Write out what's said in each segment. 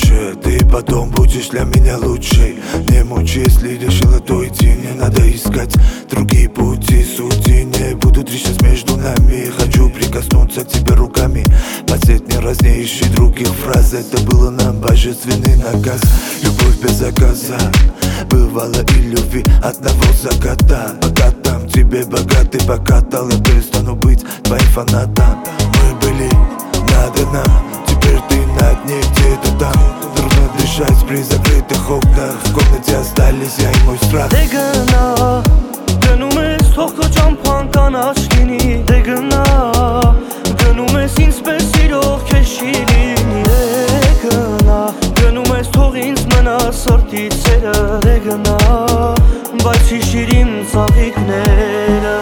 молча. Ты потом будешь для меня лучшей. Не мучи, если решила то идти. Не надо искать другие пути. Судьи не будут решать между нами. Хочу прикоснуться к тебе руками. Последний раз не ищи других фраз. Это было нам божественный наказ. Любовь без заказа. Бывало и любви одного заката. Пока там тебе богатый покатал, я перестану быть твоим фанатом. Мы были надо нам, теперь ты на дне где-то там. Трудно дышать при закрытых окнах. В комнате остались я и мой страх. Դե գնա, գնում ես թող քո ճամփան կանաչ լինի։ Դե գնա, գնում ես ինձ պես սիրող քեզ չի լինի։ Դե գնա, գնում ես թող ինձ մնա սրտի ցերը։ Դե գնա, բայց հիշիր իմ ծաղիկները։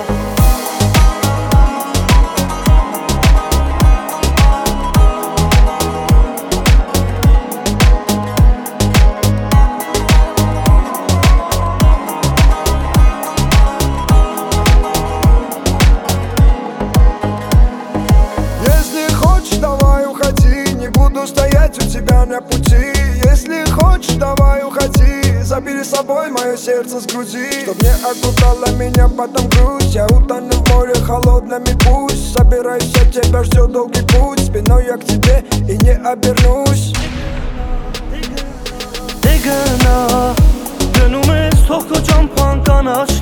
Стоять у тебя на пути. Если хочешь, давай уходи. Забери с собой мое сердце с груди. Чтоб не окружала меня потом грусть. Я утону в море холодными пусть. Собираюсь, я тебя ждет долгий путь. Спиной я к тебе и не обернусь. Դե գնա, գնում ես թող քո ճամփան կանաչ